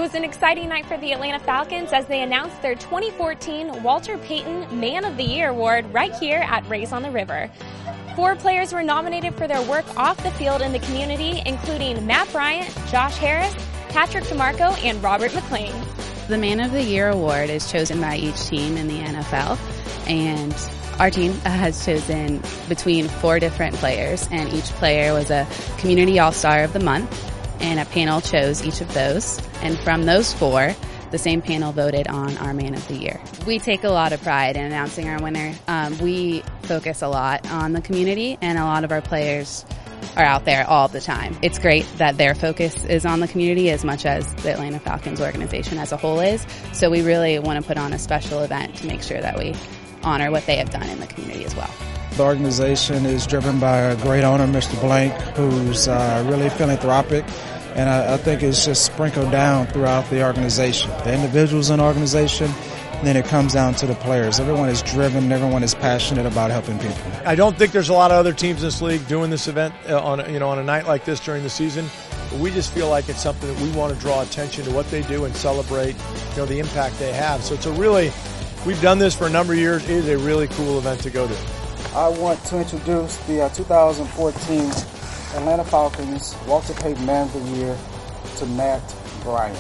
was an exciting night for the Atlanta Falcons as they announced their 2014 Walter Payton Man of the Year award right here at Rays on the River. 4 players were nominated for their work off the field in the community, including Matt Bryant, Josh Harris, Patrick DeMarco, and Robert McLean. The Man of the Year award is chosen by each team in the NFL, and our team has chosen between 4 different players, and each player was a Community All-Star of the Month, and a panel chose each of those. And from those 4, the same panel voted on our Man of the Year. We take a lot of pride in announcing our winner. We focus a lot on the community, and a lot of our players are out there all the time. It's great that their focus is on the community as much as the Atlanta Falcons organization as a whole is. So we really want to put on a special event to make sure that we honor what they have done in the community as well. The organization is driven by a great owner, Mr. Blank, who's really philanthropic, and I think it's just sprinkled down throughout the organization. The individuals in the organization, and then it comes down to the players. Everyone is driven, everyone is passionate about helping people. I don't think there's a lot of other teams in this league doing this event on a night like this during the season. But we just feel like it's something that we want to draw attention to what they do and celebrate, the impact they have. So we've done this for a number of years. It is a really cool event to go to. I want to introduce the 2014 Atlanta Falcons Walter Payton Man of the Year to Matt Bryant.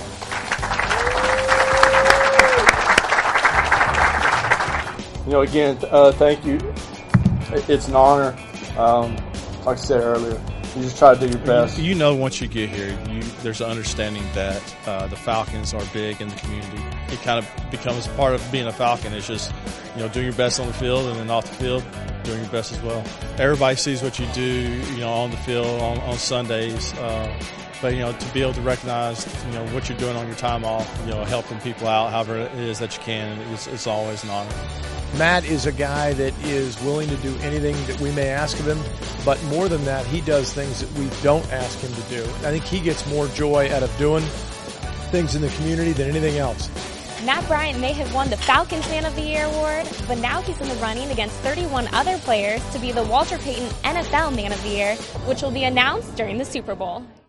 Again, thank you. It's an honor. Like I said earlier, you just try to do your best. Once you get here, there's an understanding that the Falcons are big in the community. It kind of becomes part of being a Falcon. It's just, doing your best on the field, and then off the field, doing your best as well. Everybody sees what you do, on the field, on Sundays. But, to be able to recognize, what you're doing on your time off, helping people out however it is that you can, it's always an honor. Matt is a guy that is willing to do anything that we may ask of him, but more than that, he does things that we don't ask him to do. I think he gets more joy out of doing things in the community than anything else. Matt Bryant may have won the Falcons Man of the Year award, but now he's in the running against 31 other players to be the Walter Payton NFL Man of the Year, which will be announced during the Super Bowl.